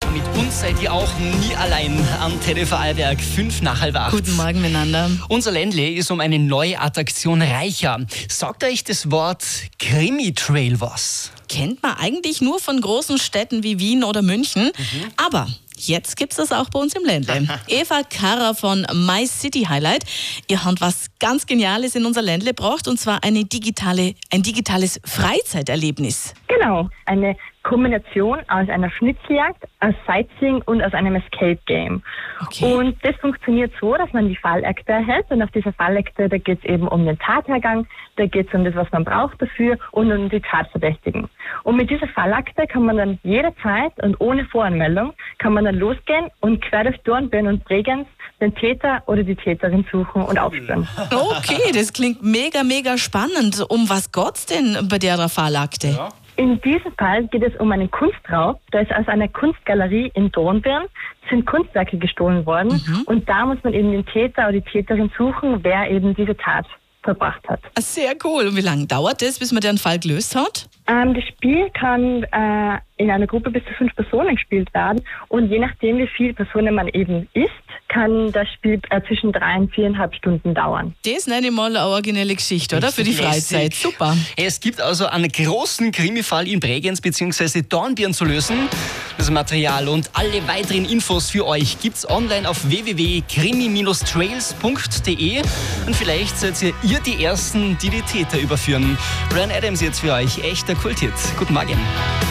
mit uns seid ihr auch nie allein. Antenne Vorarlberg, 5:08. Guten Morgen miteinander. Unser Ländle ist um eine neue Attraktion reicher. Sagt euch das Wort Krimi-Trail was? Kennt man eigentlich nur von großen Städten wie Wien oder München. Aber jetzt gibt's das auch bei uns im Ländle. Eva Karrer von My City Highlight. Ihr habt was ganz Geniales in unser Ländle gebracht, und zwar ein digitales Freizeiterlebnis. Genau, eine Kombination aus einer Schnitzeljagd, aus Sightseeing und aus einem Escape Game. Okay. Und das funktioniert so, dass man die Fallakte erhält, und auf dieser Fallakte, da geht es eben um den Tathergang, da geht es um das, was man braucht dafür, und um die Tatverdächtigen. Und mit dieser Fallakte kann man dann jederzeit und ohne Voranmeldung kann man dann losgehen und quer durch Dornbirn und Bregenz den Täter oder die Täterin suchen und aufspüren. Okay, das klingt mega, mega spannend. Um was geht's denn bei der Fallakte? Ja. In diesem Fall geht es um einen Kunstraub. Da ist aus einer Kunstgalerie in Dornbirn sind Kunstwerke gestohlen worden. Und da muss man eben den Täter oder die Täterin suchen, wer eben diese Tat verbracht hat. Sehr cool. Und wie lange dauert das, bis man den Fall gelöst hat? Das Spiel kann in einer Gruppe bis zu 5 Personen gespielt werden. Und je nachdem, wie viele Personen man eben ist, kann das Spiel zwischen 3 und 4,5 Stunden dauern. Das nenne ich mal eine originelle Geschichte, oder? Für die Freizeit. Super. Es gibt also einen großen Krimi-Fall in Bregenz bzw. Dornbirn zu lösen. Das Material und alle weiteren Infos für euch gibt's online auf www.krimi-trails.de. Und vielleicht seid ihr die Ersten, die die Täter überführen. Bryan Adams jetzt für euch, echter Kulthit. Guten Morgen.